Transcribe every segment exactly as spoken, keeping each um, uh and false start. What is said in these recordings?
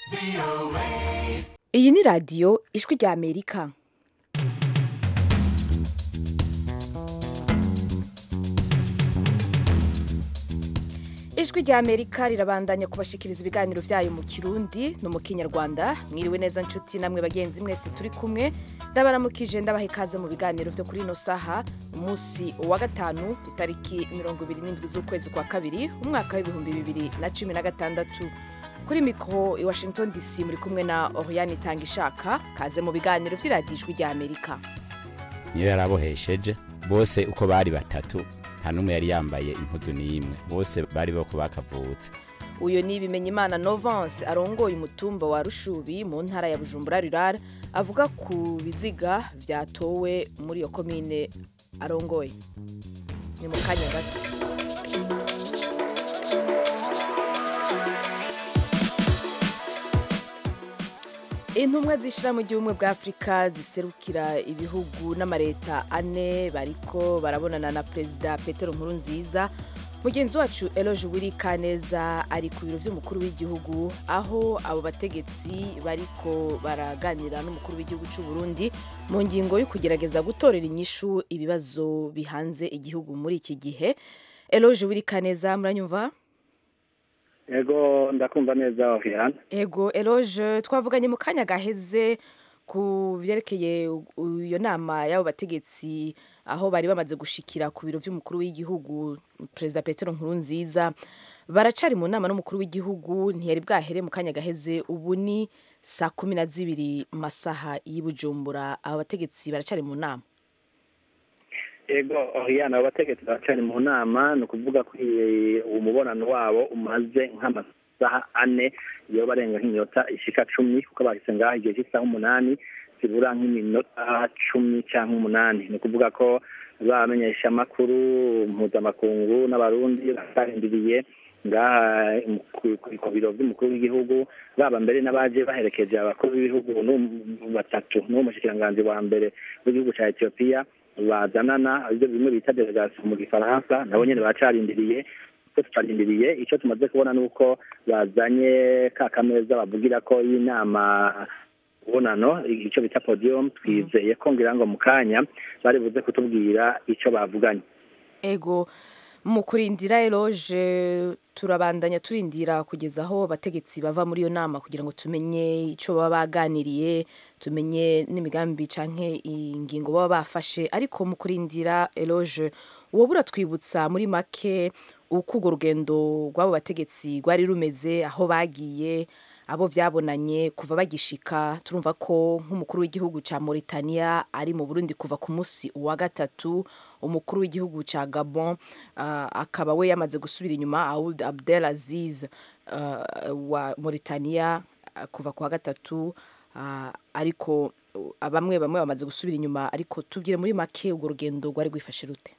Iyi ni radiyo ijwi rya Amerika. Ijwi rya Amerika rirabandanya kubashikiriza ibiganiro vyayo mu Kirundi no mu Kinyarwanda. Mwiriwe neza nshuti namwe bagenzi mwese turi kumwe. Ndabaramukije ndabaha ikaze mu biganiro vyo kuri no saha umunsi wa gatanu itariki mirongo ibiri n'indwi z'ukwezi kwa kabiri umwaka w'ibihumbi bibiri na cumi na gatandatu. Kuri mikro i Washington D C muri kumwe na Oriane Tangishaka. Kaze mu biganiro vy'iradiyo ijwi rya Amerika. Niyo yarabohesheje bose uko bari batatu nta numwe yari yambaye impuzu n'imwe bose bari bako bakavutse. Uyo ni Bimenyimana Novance arongoye umutumba wa Rushubi mu ntara ya Bujumbura Rural avuga ku biziga vyatowe muri yo komine arongoye. Ni mu kanya gato. Intumwa zishira mu gihugu bwa Afrika ziserukira ibihugu n'amareta ane bariko barabonana na President Petero Nkurunziza. Mugenzi wacu Eloge Wirikaneza ari ku biro vy'umukuru w'igihugu aho abo bategetsi bariko baraganira n'umukuru w'igihugu cy'u Burundi mu ngingo yo kugerageza gutorera inyishu ibibazo bihanze igihugu muri iki gihe. Eloge Wirikaneza muranyumva? Ego ndakumva neza Oriane. Ego Eloge twavuganye mu kanya gaheze ku vyerekeye iyo nama y'abo bategetsi aho bari bamaze gushikira ku biro vy'umukuru w'igihugu President Petero Nkurunziza. Baracari mu nama n'umukuru w'igihugu ntiyari bwahere mu kanya gaheze, ubu ni saa kumi na zibiri masaha y'Ibujumbura. Abo bategetsi baracari mu nama. Ego Oriane abo bategetsi baracari mu nama no kuvuga ko umubonano wabo umaze nk'amasaha ane iyo barenga nk'iminota ishika cumi kuko bahise ngaho igihe cy'isaha umunani zibura nk'iminota cumi cyangwa umunani. Ni kuvuga ko bamenyesha amakuru mpuzamakungu n'abarundi batarindiriye ngaha ku biro by'umukuru w'igihugu, baba mbere n'abaje baherekeje abakuru b'ibihugu batatu n'umushikiranganji wa mbere w'igihugu cya Ethiopia bazanana ibyo bimwe bita delegation mu Gifaransa, nabo nyene bacarindiriye ko tutarindiriye. Icyo tumaze kubona nuko bazanye ka kameza bavugira ko y'inama ubonano icyo bita podium. Twizeye ko ngira ngo mukanya bari buze kutubwira icyo bavuganye. Ego mu kurindira Eloge turabandanya turindira kugeza aho abategetsi bava muri iyo nama kugira ngo tumenye icyo baba baganiriye, tumenye n'imigambi canke ingingo baba bafashe. Ariko mu kurindira Eloge wobura twibutsa muri make uko urwo rugendo rw'abo bategetsi rwari rumeze, aho bagiye, abo vyabonanye kuva bagishika. Turumva ko nk'umukuru w'igihugu ca Mauritania ari mu Burundi kuva ku musi wa gatatu, umukuru w'igihugu ca Gabon uh, akaba we yamaze gusubira inyuma, Ould Abdelaziz uh, wa Mauritania uh, kuva ku wa gatatu uh, ariko uh, bamwe bamwe bamaze gusubira inyuma. Ariko tubwire muri make urwo rugendo rwari rwifashe rute?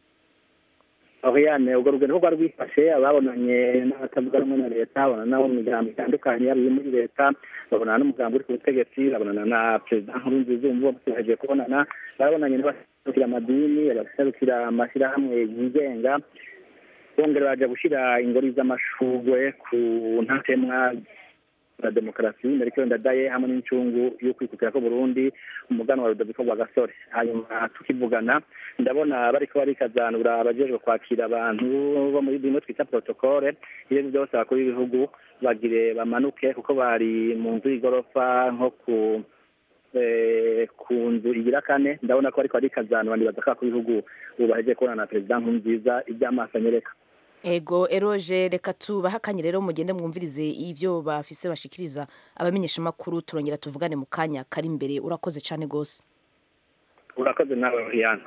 Oriane ubwo rugendo rwari rwifashe, ababonanye n'abatavuga rumwe na leta, babona nabo mu migambi itandukanye yari muri leta, babonana n'umugambi uri ku butegetsi, babonana na President Nkurunziza umwe baje kubonana, babonanye n'abaserukira amadini, abaserukira amashyirahamwe yigenga, bongera baje gushira ingori z'amashugwe ku ntatemwa na demokarasi Melchior Ndadaye hamwe n'incungu yo kwikukira ko Burundi umugano wa Rudoviko rwa Gasore. Hanyuma tukivugana ndabona bariko barikazanura abajejwe kwakira abantu bo muri bimwe twita protocole, iyo byose bakora ibihugu bagire bamanuke kuko bari mu nzu y'igorofa nko ku eh ku nzu igira kane. Ndabona ko ariko arikazanura ndibaza ko ibihugu ubaheje kubona na President Nkurunziza iby'amaso anyereka. Ego Eroge reka tubahakanye rero mugende mwumvirize ivyo bafise bashikiriza abamenyesha makuru, turongera tuvugane mu kanya kari imbere. Urakoze cyane gose. Urakoze nawe Oriane.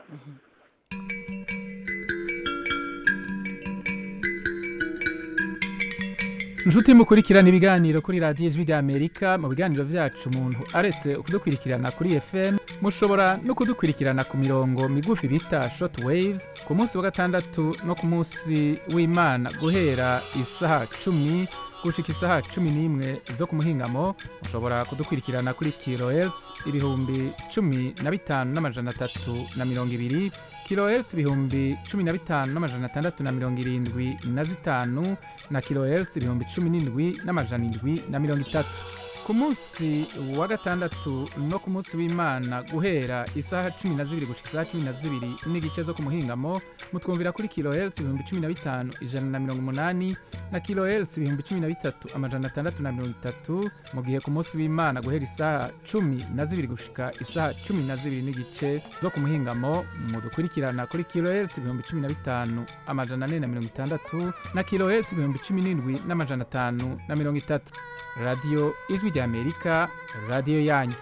Nshuti mukurikirana ibiganiro kuri radiyo ijwi rya Amerika. Mu biganiro vyacu umuntu aretse kudukurikirana kuri F M mushobora no kudukurikirana ku mirongo migufi bita short waves ku munsi wa gatandatu no ku munsi w'Imana guhera isaha cumi gushika isaha cumi n'imwe zo ku muhingamo. Mushobora kudukurikirana kuri kilohertz ibihumbi cumi na bitanu n'amajana atatu na mirongo ibiri, kilohertz ibihumbi cumi na bitanu n'amajana atandatu na mirongo irindwi na zitanu na kilohertz ibihumbi cumi n'indwi n'amajana indwi na mirongo itatu. ku munsi wa gatandatu no ku munsi w'Imana guhera isaha cumi na zibiri gushika isaha cumi na zibiri n'igice zo ku muhingamo mutwumvira kuri kilohertz ibihumbi cumi na bitanu ijana na mirongo umunani na kilohertz ibihumbi cumi na bitatu amajana atandatu na mirongo itatu, mu gihe ku munsi w'Imana guhera isaha cumi na zibiri gushika isaha cumi na zibiri n'igice zo ku muhingamo mudukurikirana kuri kilohertz ibihumbi cumi na bitanu amajana ane na mirongo itandatu na kilohertz ibihumbi cumi n'indwi n'amajana atanu na mirongo itatu. Radio Ijwi ry'Amerika, radio yanyu.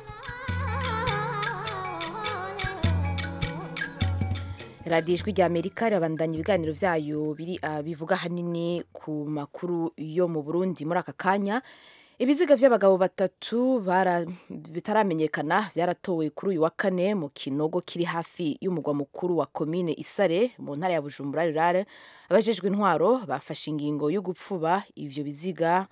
Radio Ijwi ry'Amerika rabandanya ibiganiro vyayo biri uh, bivuga hanini ku makuru yo mu Burundi muri aka kanya. Ibiziga vy'abagabo batatu bara bitaramenyekana vyaratowe kuri uyu wa kane mu kinogo kiri hafi y'umugwa mukuru wa commune Isare mu ntara ya Bujumbura rurare. Abajejwe intwaro bafashe ingingo yo gupfuba ivyo biziga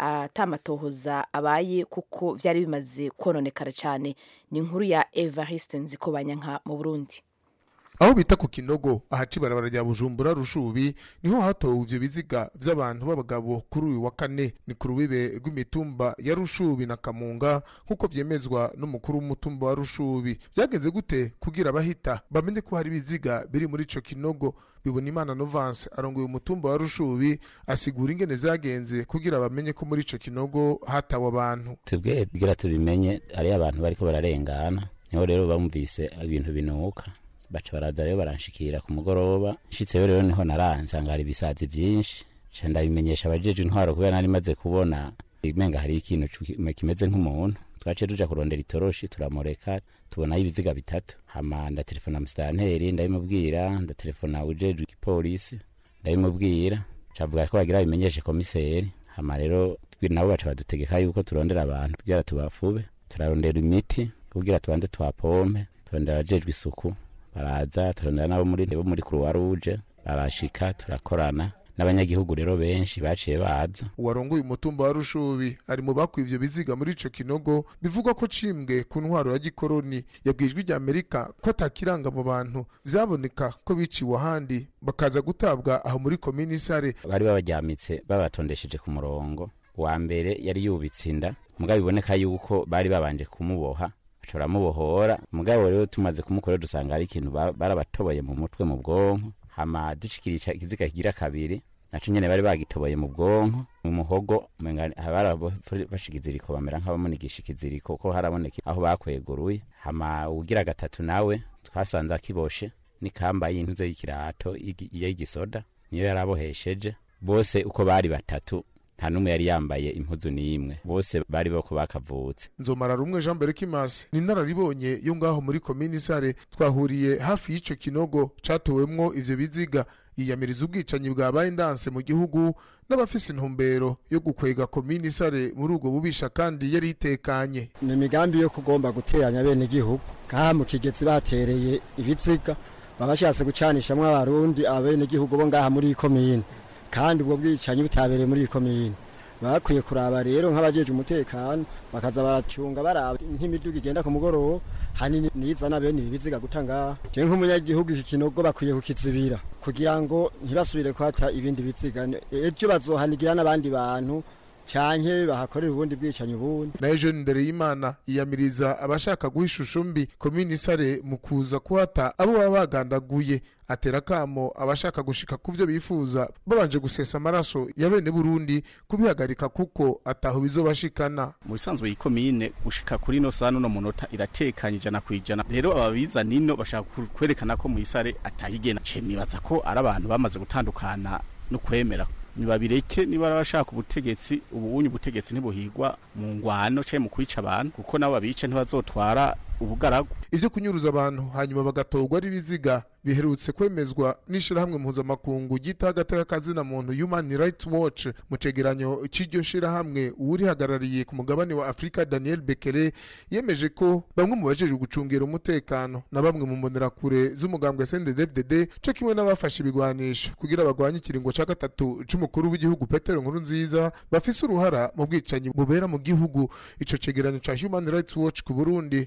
atamatohoza abaye kuko vyari bimaze kononekara cyane. Ni inkuru ya Evariste Nzikobanyanka mu Burundi. Aho bita ku kinogo ahaci barabara rya Bujumbura Rushubi niho hatowe ivyo biziga vy'abantu b'abagabo kuri uyu wa kane. Ni ku rubibe rw'imitumba ya Rushubi na Kamunga nkuko vyemezwa n'umukuru w'umutumba wa Rushubi. Vyagenze gute kugira abahita bamenye ko hari biziga biri muri ico kinogo? Bibonimana Novance arongoye umutumba wa Rushubi asigura ingene zagenze kugira bamenye ko muri ico kinogo hatawe abantu. Tubwe bigira tubimenye ari abantu bariko bararengana, niho rero bamvise ibintu binuka baca baraza rero baranshikira ku mugoroba. Nshitse rero niho naranze ngari ibisazi byinshi nca ndabimenyesha abajeje intwaro kubera nari maze kubona imenga hari ikintu kimeze nk'umuntu. Twace tuja kurondera itoroshi turamureka tubona ibiziga bitatu. Hama nda telefona mustanteri ndabimubwira, nda telefona ujeje igipolisi ndabimubwira, cavuga ko bagira bimenyeshe komiseri. Hama rero nabo baca badutegeka yuko turondera abantu kugira tubafube, turarondera imiti kugira tubanze twapompe, turondera abajejwe isuku baraza, turondera nabo muri bo muri Croix Rouge barashika, turakorana n'abanyagihugu rero benshi baciye baza. Uwarongoye umutumba wa Rushubi ari mu bakwivyo biziga muri ico kinogo bivugwa ko cimbwe ku ntwaro ya gikoroni. Yabwijwe rya Amerika ko atakiranga mu bantu vyaboneka ko biciwe ahandi bakaza gutabwa aho muri commune Isare. Bari babajyamitse babatondesheje ku murongo wa mbere yari yubitse inda, mugabo biboneka yuko bari babanje kumuboha bacora mubohora. Mugabo rero tumaze kumukora dusanga ari ikintu barabatoboye mu mutwe mu bwonko. Hama dushikirica ikiziga kigira kabiri naco nyene bari bagitoboye mu bwonko mu muhogo mengani abarabo bashikiziriko bamera nk'abamunigisha ikiziriko ko haraboneka aho bakweguruye. Hama ugira gatatu nawe twasanze akiboshe nikamba y'intuze y'ikirato y'igisoda niyo yarabohesheje. Bose uko bari batatu nta numwe yari yambaye impuzu n'imwe, bose bari bako bakavutse. Nzomara rumwe Jean Berekimasi ni nararibonye yo ngaho muri commune Isare. Twahuriye hafi y'ico kinogo catowemwo ivyo biziga. Yiyamiriza ubwicanyi bwabaye ndanse mu gihugu n'abafise intumbero yo gukwega commune Isare muri ubwo bubisha kandi yari itekanye. Ni migambi yo kugomba guteranya bene gihugu kaha mu kigezi batereye ibiziga babashatse gucanishamwe abarundi abene gihugu bo ngaha muri commune, kandi ubwo bwicanyi butabereye muri commune. Bakwiye kuraba rero nk'abajeje umutekano bakaza baracunga baraba nk'imiduga igenda ku mugoroba hanini nizana bene ibiziga gutanga. Je nk'umunyagihugu iki kinogo bakwiye kukizibira kugira ngo ntibasubire kwata ibindi biziga, ejo bazohanigira n'abandi bantu canke bahakorera ubundi bwicanyi ubundi. Na Jean Ndereyimana yiyamiriza abashaka guhishusha mbi commune Isare mu kuza kuhata abo baba bagandaguye. Atera kamo abashaka gushika kuvyo bifuza babanje gusesa amaraso ya bene Burundi kubihagarika kuko ataho bizobashikana. Mu bisanzwe iyi commune gushika kuri no sano no munota iratekanye ijana kwijana. Rero ababiza nino bashaka kwerekana ko mu Isare atahigena. Cemibaza ko ari abantu bamaze gutandukana no kwemera. Nibabireke niba bashaka ubutegetsi ubunye ubutegetsi ntibuhigwa mu ngwano cyo mu kwica abantu kuko nabo babice ntibazotwara ubugaragu. Ivyo kunyuruza abantu hanyuma bagatogwa ari biziga biherutse kwemezwa n'ishirahamwe mpuzamakungu gita agateka kazina muntu Human Rights Watch. Mu cegeranyo c'iryo shirahamwe uri hagarariye ku mugabane wa Afrika Daniel Bekele yemeje ko bamwe mu bajeje gucungera umutekano na bamwe mu mbonerakure z'umugambwe S N D D F D D cyo kimwe n'abafashe ibigwanisho kugira bagwanye ikiringo ca gatatu c'umukuru w'igihugu Petero Nkurunziza bafise uruhara mu bwicanyi bubera mu gihugu. Ico cegeranyo ca Human Rights Watch ku Burundi cashi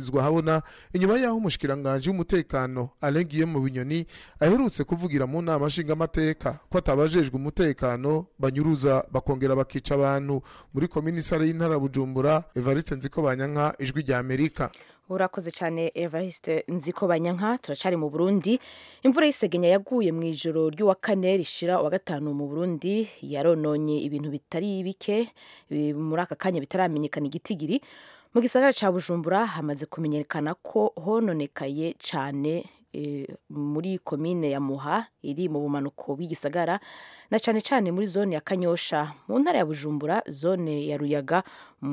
yashizwe ahabona inyuma yaho umushikiranganje w'umutekano arengiye mu binyoni aherutse kuvugira mu nama nshingamateka ko atabajejwe umutekano banyuruza bakongera bakica abantu muri komisare y'intara Bujumbura. Evariste Nzikobanyanka, Ijwi rya Amerika. Urakoze cyane Evariste Nzikobanyanka. Turacari mu Burundi. Imvura y'isegenya yaguye mu ijoro ry'uwa kane rishira wa gatanu mu Burundi yarononye ibintu bitari bike muri aka kanya bitaramenyekana igitigiri. Mu gisagara ca Bujumbura hamaze kumenyekana ko hononekaye cyane e, muri komine ya Muha iri mu bumanuko bw'igisagara na cyane cyane muri zone ya Kanyosha. Mu ntara ya Bujumbura zone ya Ruyaga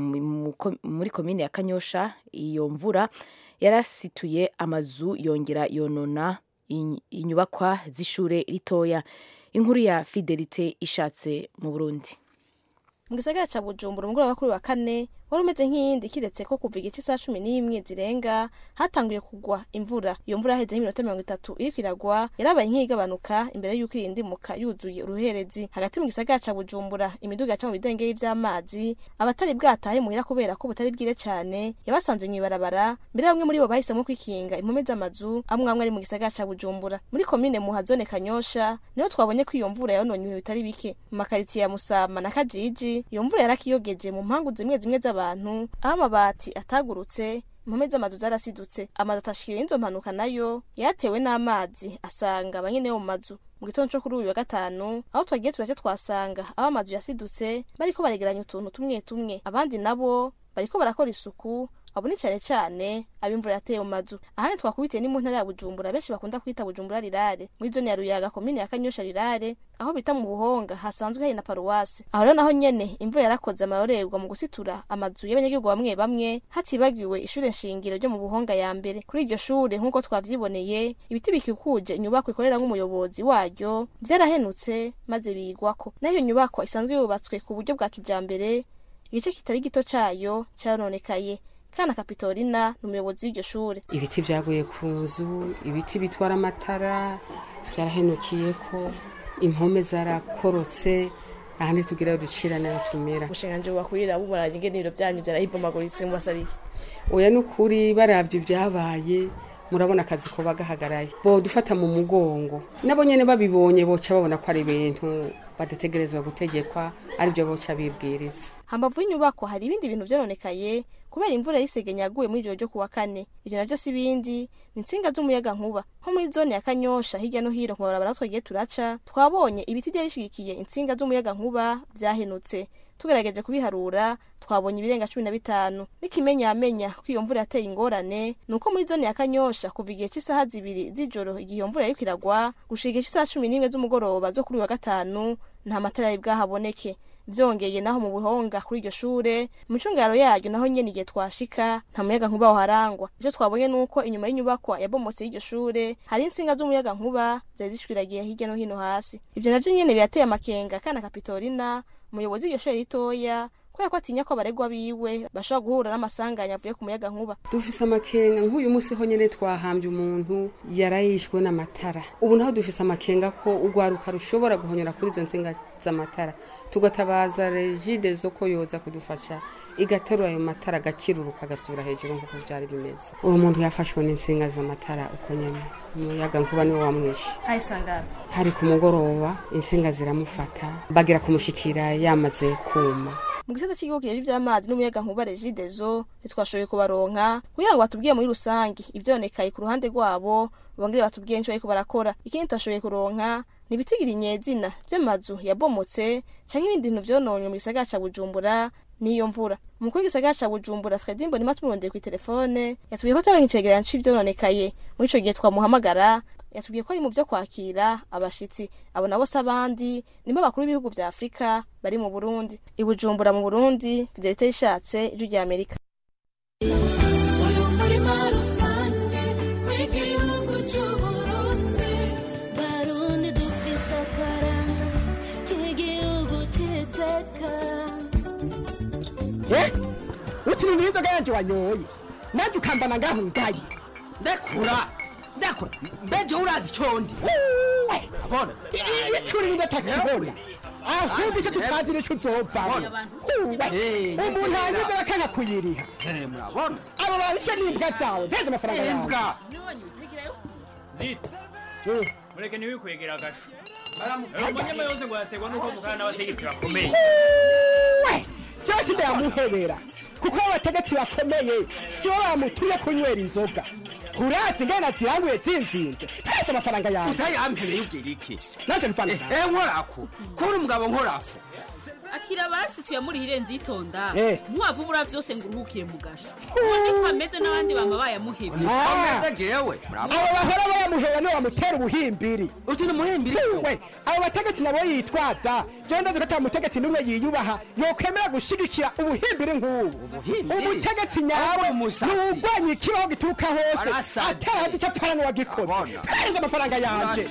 muri komine ya Kanyosha iyo mvura yarasituye amazu yongera yonona inyubakwa z'ishure ritoya. Inkuru ya Fidelite Ishatse mu Burundi. Mu gisagara ca Bujumbura umugoroba kuri wa kane wari umeze nk'iyindi kiretse ko kuva igice saa cumi n'imwe zirenga hatanguye kugwa imvura. Iyo mvura yaheze iminota mirongo itatu iriko iragwa yarabaye nk'iyigabanuka imbere y'uko irindimuka yuzuye uruherezi. Hagati mu gisagara ca Bujumbura imiduga yaca mu bidengeri vy'amazi abatari bwatahe muhira kubera ko butari bwire cane yabasanze mw'ibarabara. Mbere bamwe muri bo bahisemwo kwikinga impome z'amazu amwe amwe ari mu gisagara ca Bujumbura. Muri komine Muha zone Kanyosha niho twabonye ko iyo mvura yononye ibintu bitari bike. Mu makaritiye ya Musama na Kajiji iyo mvura yarakiyogeje mu mpangu zimwe zimwe z'abantu aho amabati atagurutse, impome z'amazu zarasidutse. Amazu atashikiriwe inzo mpanuka nayo yatewe n'amazi asanga abanyene mu mazu. Mu gitondo cyo kuri uyu wa gatanu aho twagiye turaje twasanga abo amazu yasidutse bariko baregeranya utuntu tumwe tumwe, abandi nabo bariko barakora isuku. Abo ni cyane cyane abimvura yateye mu mazu. Ahane twakubitiye ni mu ntara ya Bujumbura benshi bakunda kwita Bujumbura rirare, muri zone ya Ruyaga komine ya Kanyosha rirare aho bita mu Buhonga hasanzwe hari na paruwasi. Aho rero naho nyene imvura yarakoze amarorerwa mu gusitura amazu y'abanyagihugu bamwe bamwe hatibagiwe ishure nshingiro ryo mu Buhonga ya mbere. Kuri iryo shure nkuko twavyiboneye ibiti bikikuje inyubako ikorera nk'umuyobozi waryo vyarahenutse maze bigwako. Nayo nyubako isanzwe yubatswe ku buryo bwa kijambere, igice kitari gito cayo carononekaye. Kana Kapitorina n'umuyobozi w'iryo shure. Ibiti vyaguye ku nzu, ibiti bitwara amatara byarahenukiye ko, impome zarakorotse, ahandi tugira ducirana batumera. Ubushinganje wakwira bubaranye ngeniro byanyu byarahibomaguritse mu basabiye. Oya n'ukuri baravye byabaye murabona akazi ko bagahagaraye. Bo dufata mu mugongo. Nabo nyene babibonye boca babona ko ari ibintu badategerezwa gutegekwa, ari byo boca bibwiriza. Hambavu y'inyubako hari ibindi bintu vyononekaye kubera imvura y'isegenya yaguye muri ijoro ryo kuwa kane. Ibyo navyo si bindi ni insinga z'umuyaga nkuba. Nko muri zone ya Kanyosha hirya no hino ku mabarabara twagiye turaca twabonye ibiti bye bishigikiye insinga z'umuyaga nkuba vyahenutse. Tugerageje kubiharura twabonye ibirenga cumi na bitanu. Nikimenya amenya ko iyo mvura yateye ingorane nuko muri zone ya Kanyosha kuva igihe cy'isaha zibiri z'ijoro igihe mvura yariko iragwa gushika isaha cumi n'imwe z'umugoroba zo kuri wa gatanu nta matara y'ibwahaboneke. Vyongeye naho mu Buhonga kuri iryo shure mu cungaro yaryo naho nyene igihe twashika nta muyaga nkuba waharangwa. Ivyo twabonye nuko inyuma y'inyubakwa yabomotse y'iryo shure hari insinga z'umuyaga nkuba zari zishwiragiye hirya no hino hasi. Ivyo navyo nyene birateye amakenga. Kana Kapitorina umuyobozi w'iryo shure ritoya kubera ko atinya ko abaregwa biwe bashobora guhura n'amasanganya avuye ku muyaga nkuba. Dufise amakenga nk'uyu munsi ho nyene twahambye umuntu yarayishwe n'amatara. Ubu naho dufise amakenga ko ugwaruka rushobora guhonyora kuri izo nsinga z'amatara, tugatabaza Regide zo ko yoza kudufasha igaterura ayo matara gakiruruka gasubira hejuru nk'uko byari bimeze. Uwo muntu yafashwe n'insinga z'amatara uko nyene umuyaga nkuba niwe wamwishe. Ayisangara hari ku mugoroba insinga ziramufata bagira kumushikira yamaze kuma. Mu gisata cy'igihugu cy'amazi n'umuyaga nkuba Regide zo ntitwashoboye kubaronka kugira ngo batubwiye muri rusangi ivyonekaye ku ruhande rwabo, bongere batubwiye nco bariko barakora. Ikindi twashoboye kuronka nibitigira inyezina vy'amazu yabomotse canke ibindi bintu vyononywe mu gisagara ca Bujumbura niyo mvura. Umukuru w'igisagara ca Bujumbura Fredimbo ni matumurondeye ku telefone yatubwiye ko taronka icegeranyo c'ivyononekaye. Muri ico gihe twamuhamagara yatubwiye ko ari mu byo kwakira abashitsi. Abo nabo sabandi nimba bakuru b'ibihugu vya Afrika bari mu Burundi. I Bujumbura mu Burundi, Fidelite Ishatse, Ijwi rya Amerika. Eh? Utiri nizo ganje wanyoye. Naje ukambana ngaho ngaye. Ndakura. Ndakura. Beje urazi condi. Abona. Icuri ndatakibona. ahubwo icyo tutazi nicyo uzovamo umuntu hangize bakanga kuyiriha murabona abo barishe n'imbwa zawe nteze amafaranga yawe imbwa zita mureke ntiwikwegera agasho umunyama yose ngo yategwa nuko mukana n'abategetsi bakomeye cyose ndayamuhebera kuko abategetsi bakomeye sibo bamutuye kunywera inzoga urazi ngana ziranguye zinzinze nteze amafaranga yawe utayampereye ubwira iki naje mfana eh nkorako kuri umugabo nkorafo akira basi tuyamurihire nzitonda muwavu bura vyose ngo uruhukire mu gasho ubundi kwameze n'abandi bama bayamuhebe ameze jewe abo bahora bayamuheba no bamutera ubuhimbiri uti ni muhimbiri we abo bategetsi nabo yitwaza je ndazi ko ata mutegetsi numwe yiyubaha yokwemera gushigikira ubuhimbiri nk'ubu umutegetsi nyawe n'ugwanye ikibaho gituruka hose atarazi icyo apfana n'uwagikoze kandi amafaranga yanje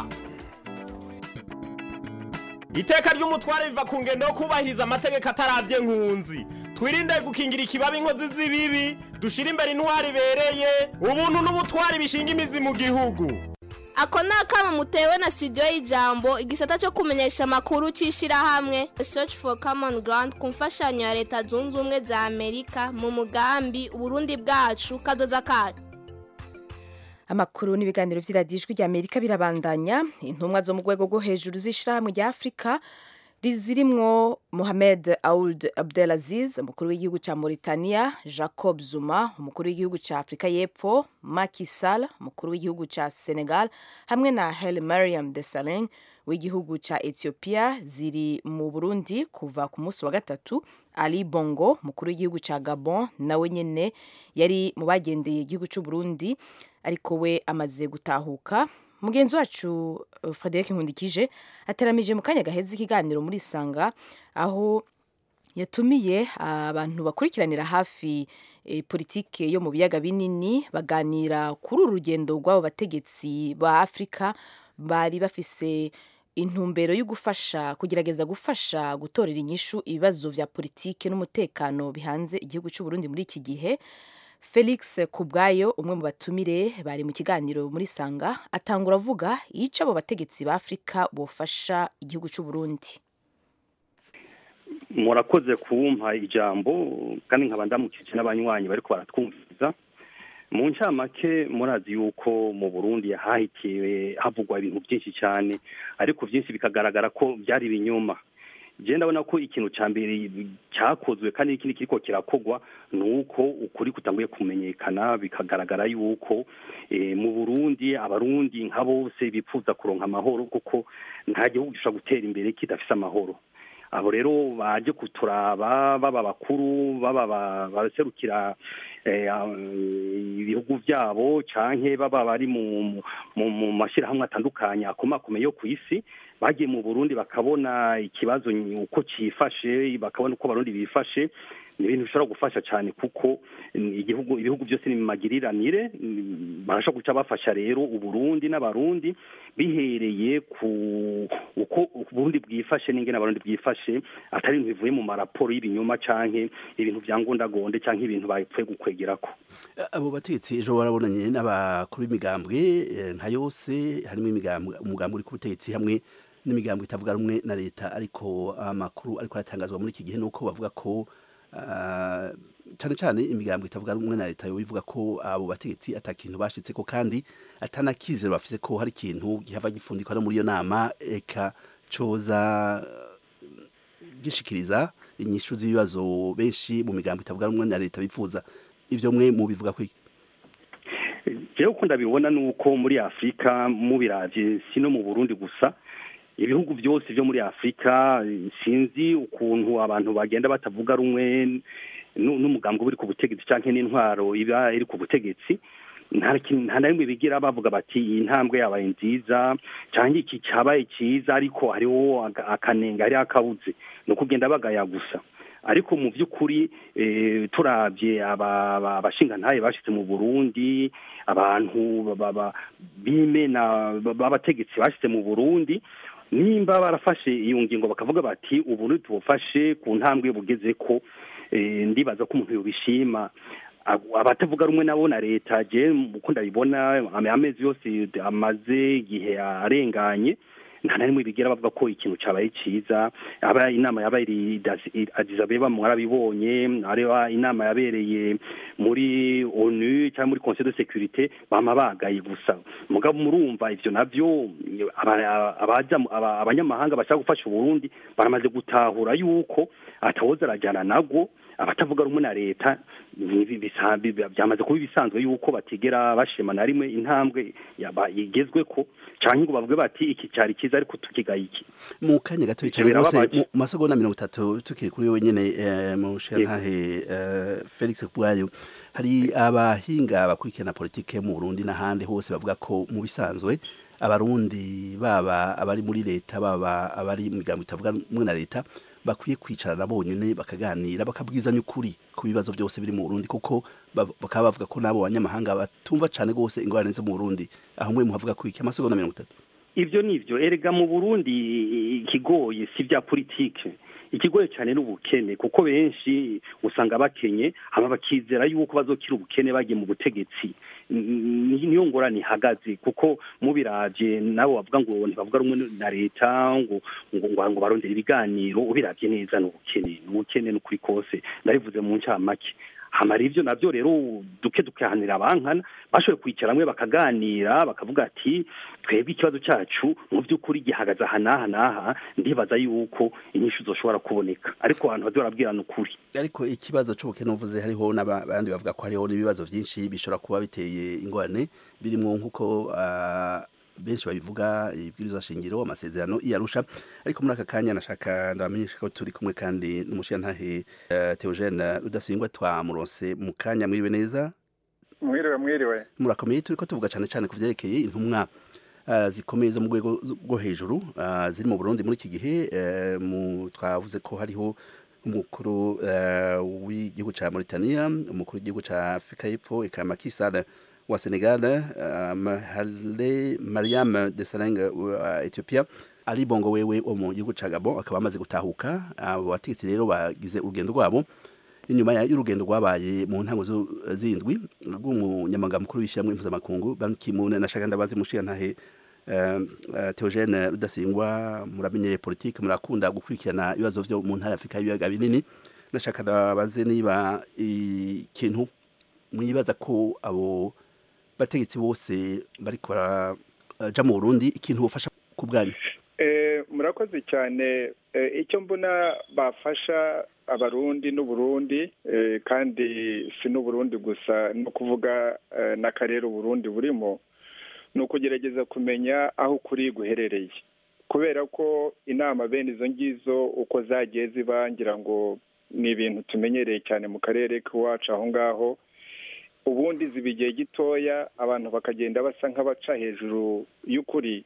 iteka ry'umutware riva ku ngendo yo kubahiriza amategeko ataravye nkunzi twirinde gukingira ikibabi inkozi z'ibibi dushira imbere intwari ibereye ubuntu n'ubutwari bishinga imizi mu gihugu. Ako ni akamo mutewe na studio y'ijambo igisata cyo kumenyesha amakuru cy'ishirahamwe Search for Common Ground ku mfashanyo ya leta zunze ubumwe za Amerika mu mugambi Uburundi bwacu kazoza kacu. Amakuru n'ibiganiro vy'iradijwi rya Amerika birabandanya. Intumwa zo mu rwego rwo hejuru z'ishirahamwe rya Afrika rizirimwo Mohamed Ould Abdelaziz umukuru w'igihugu ca Mauritania, Jacob Zuma umukuru w'igihugu ca Afrika y'Epfo, Macky Sall umukuru w'igihugu ca Senegal hamwe na Haile Mariam Desalegn w'igihugu ca Ethiopia ziri mu Burundi kuva ku munsi wa gatatu. Ali Bongo umukuru w'igihugu ca Gabon nawe nyene yari mu bagendeye igihugu c'u Burundi ariko we amaze gutahuka. Mugenzi wacu uh, Frederic Nkundikije ateramije mu kanya gaheze ikiganiro muri Sanga aho yatumiye abantu uh, bakurikiranira hafi e, politike yo mu biyaga binini baganira kuri urugendo rw'abo bategetsi ba Afrika bari bafise intumbero yo gufasha kugerageza gufasha gutorera inyishu ibibazo vya politike n'umutekano bihanze igihugu c'u Burundi muri iki gihe. Felix Kubwayo umwe mu batumire bari mu kiganiro muri Sanga atangura avuga yica abo bategetsi ba Afrika bofasha igihugu c'u Burundi. Murakoze kumpa ijambo kandi nkaba ndamukije n'abanywanyi bariko baratwumviza. Mu ncamake murazi yuko mu Burundi hahitiwe havugwa ibintu byinshi cyane ariko byinshi bikagaragara ko byari binyoma. Je ndabona ko ikintu cyambere cyakozwe kandi ikindi kiriko kirakogwa nuko ukuri kutanguye kumenyekana bikagaragara yuko e, mu Burundi abarundi nka bose bipfuza kuronka amahoro kuko nta gihugu gishobora gutera imbere kidafise amahoro. Abo rero baje kuturaba baba bakuru baba baserukira ibihugu byabo canke baba bari mu mu mashirahamwe atandukanye akomakomeye yo kwisi bagiye mu Burundi bakabona ikibazo uko cifashe bakabona uko abarundi bifashe ni ibintu bishobora gufasha cyane kuko igihugu ibihugu byose ni magiriranire barasha guca bafasha rero uburundi n'abarundi bihereye ku uko uburundi bwifashe n'ingene abarundi bwifashe atari ibintu bivuye mu maraporo y'ibinyoma canke ibintu byangondagonde canke ibintu bayipfuye gukwegerako. Abo bategetsi ejo barabonanye n'abakuru b'imigambwe nka yose harimo imigambwe umugambwe uri ku butegetsi hamwe n'imigambwe itavuga rumwe na leta ariko amakuru ariko aratangazwa muri iki gihe nuko bavuga ko Uh, cyane cyane imigambwe itavuga rumwe na leta yo bivuga ko abo bategetsi atakintu bashitse ko kandi atanakizero bafise ko hari ikintu gihava gifundikwa no muri iyo nama eka coza gishikiriza inyishu z'ibibazo benshi mu migambwe itavuga rumwe na leta bifuza. Ivyo mwe mu bivuga ko jewe uko ndabibona nuko muri Afrika mu biravye sino mu Burundi gusa ibihugu byose byo muri Afrika sinzi ukuntu abantu bagenda batavuga rumwe n'umugambo buri ku butegetsi canke n'intwaro iba iri ku butegetsi nta narimwe bigira bavuga bati intambwe yabaye nziza canke iki cyabaye cyiza ariko hariho akanenga hari akabuze no kugenda bagaya gusa. Ariko mu by'ukuri e, turabye abashinga ntaye bashitse mu Burundi abantu bimena babategetsi bashitse mu Burundi nimba barafashe iyo ngingo bakavuga bati ubu tubufashe ku ntambwe bugeze ko e, ndibaza ko umuntu yobishima. Abatavuga rumwe nabo na leta je uko ndabibona amezi yose amaze gihe arenganye nta na rimwe bigera bavuga ko ikintu cyabaye cyiza. aba inama yabaye Addis Abeba mwarabibonye, areba inama yabereye muri ONU cyangwa muri Conseil de Sécurité bama bagaye gusa. Mugabo murumva ivyo navyo abaja abanyamahanga bashaka gufasha Burundi baramaze gutahura yuko atawoza arajyana nago abatavuga rumwe na leta bisambi byamaze kuba ibisanzwe yuko batigera bashema na rimwe intambwe igezwe ko cyangwa ngo bavuge bati iki cyari kiza ariko tukigaye iki. Mu kanya gato cyane rwose mu masegonda mirongo itatu tukiri kuri we nyene mu shantahe Felix Kubwayo, hari abahinga bakurikirana politike mu Burundi n'ahandi hose bavuga ko mu bisanzwe abarundi baba abari muri leta baba abari mu migambo itavuga rumwe na leta bakwiye kwicarana bonyene bakaganira bakabwizanya ukuri ku bibazo byose biri mu Burundi, kuko bakaba bavuga ko nabo banyamahanga batumva cyane gose ingorane zo mu Burundi. Aho mwe muhavuga ku iki amasegonda mirongo itatu? Ivyo nivyo erega mu Burundi ikigoye si vya politike, ikigoye cyane n'ubukene, kuko benshi usanga bakenye hama bakizera yuko bazokira ubukene bagiye mu butegetsi. Niyo ngorane ihagaze, kuko mubiravye nabo bavuga ngo ntibavuga rumwe na leta ngo ngo ngo barondera ibiganiro, ubiravye neza n'ubukene n'ubukene n'ukuri kose ndabivuze mu ncamake. Hamara ivyo navyo rero duke dukahanira abankana bashoboye kwicara hamwe bakaganira bakavuga ati twebwe ikibazo cyacu mu by'ukuri gihagaze aha n'aha, ndibaza yuko inyishu zoshobora kuboneka, ariko abantu bazorabwirana ukuri. Ariko ikibazo cy'ubukene uvuze hariho n'abandi bavuga ko hariho n'ibibazo byinshi bishobora kuba biteye ingorane birimo nkuko benshi babivuga ibwirizwa shingiro amasezerano iyarusha. Ariko muri aka kanya nashaka ndabamenyesha ko turi kumwe kandi n'umushiyantahe uh, Theogene Rudasingwa twamuronse mu kanya. Mwiwe neza? Mwiriwe mwiriwe. Murakomeye. Turiko tuvuga cyane cyane ku vyerekeye intumwa uh, zikomeye zo mu rwego rwo hejuru uh, ziri mu Burundi muri iki gihe. uh, mu twavuze ko hariho umukuru uh, w'igihugu ca Mauritania, umukuru w'igihugu ca Afrika y'Epfo eka Macky Sall wa Senegal, uh, Mahale Mariam Desalegn wa uh, Ethiopia, Ali Bongo wewe wo mu gihugu ca Gabon akaba amaze gutahuka. Abo uh, bategetsi rero bagize urugendo rwabo inyuma y'urugendo rwabaye mu ntango zindwi rw'umunyamabanga mukuru w'ishyirahamwe mpuzamakungu Ban Ki-moon. Nashaka ndabazi mushiyantahe uh, uh, Theogene Rudasingwa, muramenyere politike, murakunda gukurikirana ibibazo vyo mu ntara Afrika y'ibiyaga binini. Nashaka ndabaze niba ikintu mwibaza ko abo bategetsi bose bariko baraja mu Burundi ikintu bufasha ku bwanyu. Eh, murakoze cyane. Eh, icyo mbona bafasha abarundi n'Uburundi, eh, kandi si n'Uburundi gusa no kuvuga eh, n'akarere Uburundi burimo, no kugerageza kumenya aho kuri guherereye, kubera ko inama bene izo ngizo uko zagiye zibangira ngo ni ibintu tumenyereye cyane mu karere k'iwacu aho ngaho. Ubundi zibigiye gitoya abantu bakagenda basa nk'abaca hejuru y'ukuri,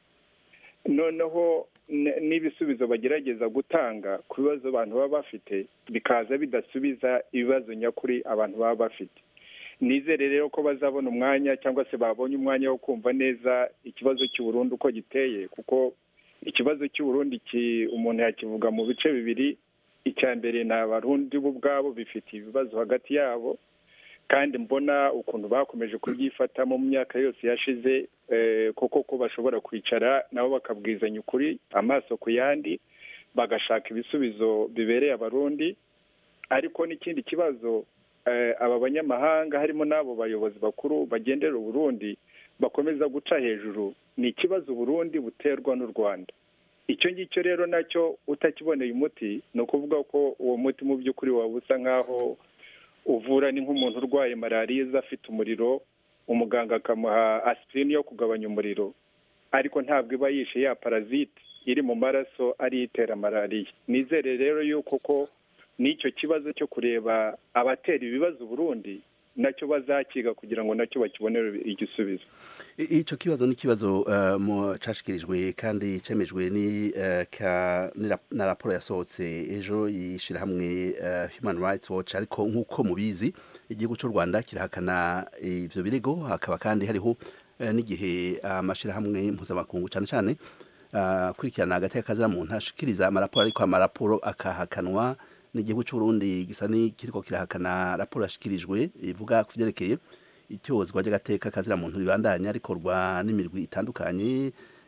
noneho n'ibisubizo bagerageza gutanga ku bibazo abantu baba bafite bikaza bidasubiza ibibazo nyakuri abantu baba bafite. Nizere rero ko bazabona umwanya cyangwa se babonye umwanya wo kumva neza ikibazo cy'Uburundi uko giteye, kuko ikibazo cy'Uburundi ki umuntu yakivuga mu bice bibiri. Icya mbere ni abarundi bo ubwabo bifite ibibazo hagati yabo, kandi mbona ukuntu bakomeje kubyifata mu myaka yose yashize, eh, koko ko bashobora kwicara nabo bakabwizanya ukuri amaso ku yandi bagashaka ibisubizo bibereye abarundi. Ariko n'ikindi kibazo, eh, aba banyamahanga harimo n'abo bayobozi bakuru bagendera Uburundi bakomeza guca hejuru, ni ikibazo Burundi buterwa n'u Rwanda. Icyo ngicyo rero nacyo utakiboneye umuti, no kuvuga ko uwo muti mu by'ukuri wabusa nkaho uvura ni nk'umuntu urwaye malariya afite umuriro, umuganga akamuha aspirin yo kugabanya umuriro, ariko ntabwo iba yishe ya parasite iri mu maraso ari itera malariya. Nizere rero yuko ko n'icyo kibazo cyo kureba abatera ibibazo Burundi nacyo bazakiga kugira ngo nacyo bakibonere igisubizo. Ico kibazo ni kibazo uh, mu cashikirijwe kandi cemejwe ni uh, ka ni rap, na raporo yasohotse ejo yishira hamwe uh, Human Rights Watch. Ariko nkuko mubizi igihugu cy'u Rwanda kirahakana ivyo birego, hakaba kandi hariho uh, n'igihe amashira uh, hamwe mpuzamakungu cyane cyane uh, kurikirana hagati y'akazira mu ntashikiriza amaraporo, ariko amaraporo akahakanwa n'igihugu cy'u Burundi gisa ni kiriko kirahakana raporo yashikirijwe ivuga kuvyerekeye icyozwa ry'agateka kazira muntu ribandanya rikorwa n'imirwi itandukanye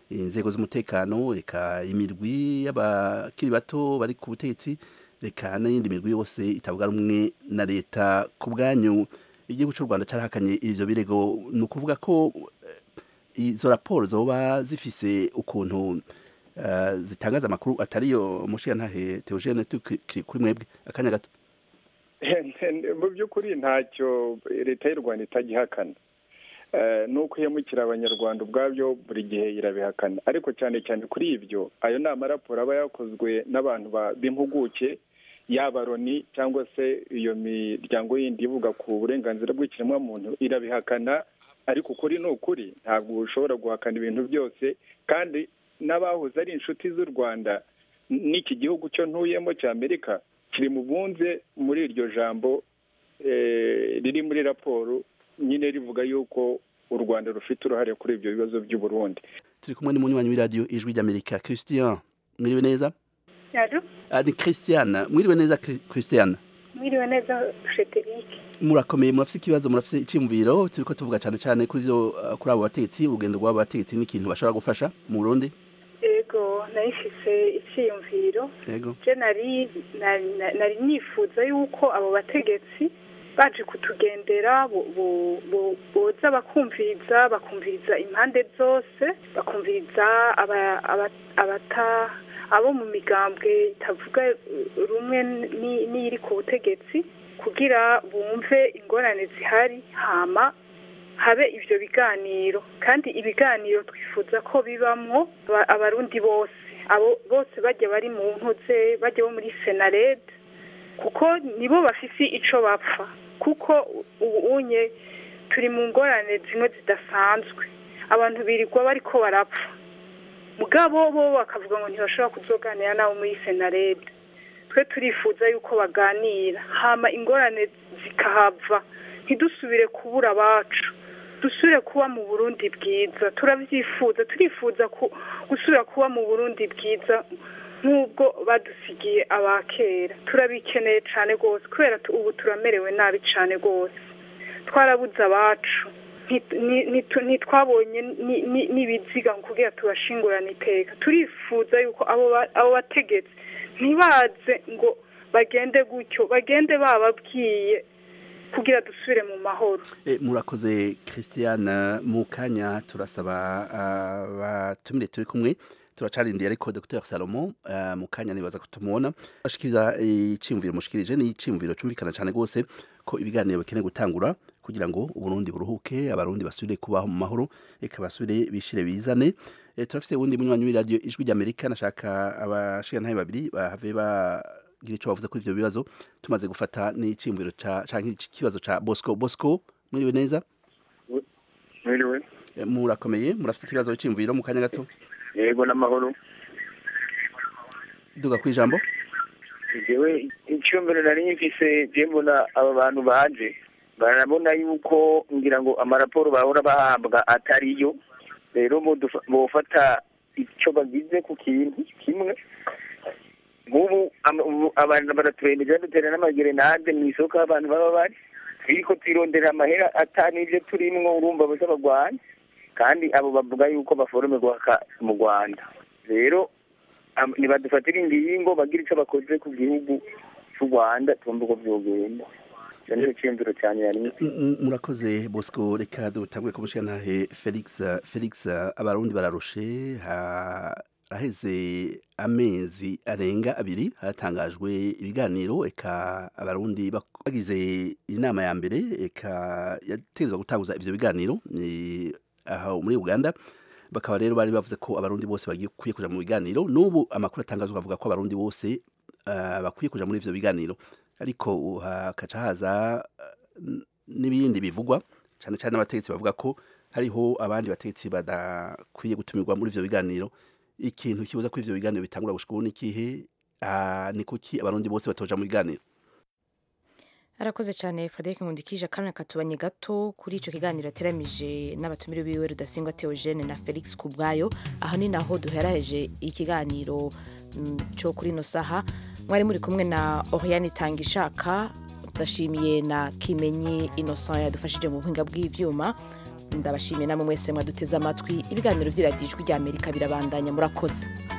inzego z'umutekano reka imirwi y'abakiri bato bari ku butegetsi reka n'iyindi mirwi yose itavuga rumwe na leta ku bwanyu igihugu cy'u Rwanda cyarahakanye ivyo birego ni ukuvuga ko izo raporo zoba zifise ukuntu uh, zitangaza amakuru atariyo mushiyantahe Theogene tukiri kuri mwebwe akanya gato mu by'ukuri ntacyo leta y'u Rwanda itagihakana nuko ihemukira abanyarwanda ubwabyo buri gihe irabihakana ariko cyane cyane kuri ibyo ayo ni amaraporo aba yakozwe n'abantu b'impuguke yaba Loni cyangwa se iyo miryango yindi ivuga ku burenganzira bw'ikiremwamuntu irabihakana ariko ukuri ni ukuri ntabwo ushobora guhakana ibintu byose kandi n'abahoze ari inshuti z'u Rwanda n'iki gihugu cyo ntuyemo cya Amerika kiri mu bunze muri iryo jambo riri muri raporo nyine rivuga yuko u Rwanda rufite uruhare kuri ibyo bibazo by'u Burundi. Turi kumwe n'umunywanyi w'iradiyo ijwi ry'Amerika Christian mwiriwe neza. Yaro Ari Christian mwiriwe neza Christian. Mwiriwe neza Frederic. Murakomeye murafite ikibazo murafite icimviro turiko tuvuga cyane cyane kuri byo kuri abo bategetsi urugendo rw'abo bategetsi n'ikintu bashobora gufasha mu Burundi. Ego nayifise iciyumviro. Ego. Je nari nari nifuza yuko abo bategetsi baje kutugendera boza bakumviriza bakumviriza impande zose bakumviriza abata abo mu migambwe itavuga rumwe n'iri ku butegetsi kugira bumve ingorane zihari hama habe ivyo biganiro kandi ibiganiro twifuza ko bibamwo abarundi bose abo bose bajye bari mu ntuze bajye bo muri Senared kuko nibo bafise ico bapfa kuko ubunye turi mu ngorane zimwe zidasanzwe abantu birirwa bariko barapfa mugabo bo bakavuga ngo ntibashobora kuzoganira nabo muri Senared twe turifuza yuko baganira hama ingorane zikahava ntidusubire kubura abacu dusubire kuba mu Burundi bwiza turavyifuza turifuza gusubira kuba mu Burundi bwiza nk'ubwo badusigiye abakera turabikeneye cyane rwose kubera ubu turamerewe nabi cyane rwose twarabuze abacu ntitwabonye n'ibiziga kugira tubashingurane iteka turifuza yuko abo bategetsi ntibaze ngo bagende gutyo bagende bababwiye kugira dusubire mu mahoro. Murakoze Christian mu kanya turasaba abatumire turi kumwe turacarindiye ariko Dr Salomon mu kanya nibaza kutumubona ashikiriza iciyumviro mushikirije ni iciyumviro cyumvikana cyane gose ko ibiganiro bikene gutangura kugira ngo uburundi buruhuke abarundi basubire kubaho mu mahoro eka basubire bishire bizane turafise wundi munywanyi w'iradiyo ijwi ry'Amerika nashaka abashika ntaye babiri bahave bagira ico bavuze kuri ivyo bibazo tumaze gufata n'iciyumviro ca canke ikibazo ca Bosco Bosco mwiriwe neza mwiriwe murakomeye murafite ikibazo cy'imviro mu kanya gato yego n'amahoro duga kwijambo jewe icyumviro nari mfise je mbona aba bantu baje barabona yuko ngira ngo amaraporo bahora bahabwa atariyo rero bofata icyo bagize ku kintu kimwe nk'ubu abantu baratwemeje dutera n'amagerenade mu isoko abantu baba bari turiko twirondera amahera atani ivyo turimwo urumva bazabagwanya kandi abo bavuga yuko baforomerwa mu Rwanda rero nibadufatira ingingo bagira icyo bakoze ku gihugu cy'u Rwanda tumva uko vyogenda murakoze Bosco reka dutangwe ku mushiyantahe Felix Felix abarundi bararushe haraheze amezi arenga abiri hatangajwe ibiganiro eka abarundi bagize inama ya mbere eka yategerezwa gutanguza ivyo biganiro aho muri Uganda bakaba rero bari bavuze ko abarundi bose bagiye kuye kuja mu biganiro n'ubu amakuru atangazwa avuga ko abarundi bose uh, bakwiye kuja muri ivyo biganiro ariko hakaca haza uh, n'ibindi bivugwa cyane cyane abategetsi bavuga ko hariho abandi bategetsi badakwiye gutumirwa muri ivyo biganiro ikintu kibuza ko ivyo biganiro bitangura gushika ubu n'ikihe uh, ni kuki abarundi bose batoja mu biganiro. Arakoze cyane Frederic Nkundikije kana katubanye gato kuri ico kiganiro ateramije n'abatumire biwe Rudasingwa Theogene na Felix Kubwayo aho ni naho duheraheje ikiganiro cyo kuri no saha mwari muri kumwe na Oriane Tangishaka ndashimiye na Kimenyi Innocent yadufashije mu buhinga bw'ivyuma ndabashimiye namwe mwese mwaduteze amatwi ibiganiro vy'iradiyo ijwi ry'Amerika birabandanya murakoze